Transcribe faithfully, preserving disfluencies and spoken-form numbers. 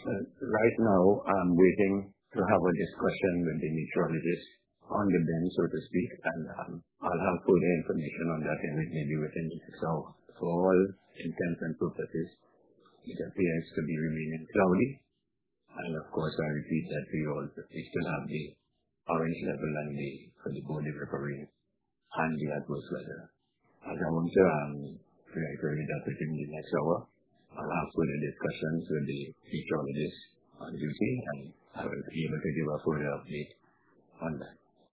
Uh, right now, I'm waiting to have a discussion with the meteorologist on the bench, so to speak, and um, I'll have further information on that in maybe within the next hour. For all intents and purposes, it appears to be remaining cloudy, and of course, I repeat that we also we still have the orange level and the for the both the rain and the adverse weather. As I want to um, reiterate that within the next hour, I'll have further discussions with the meteorologist on duty, and I will be able to give a further update on that.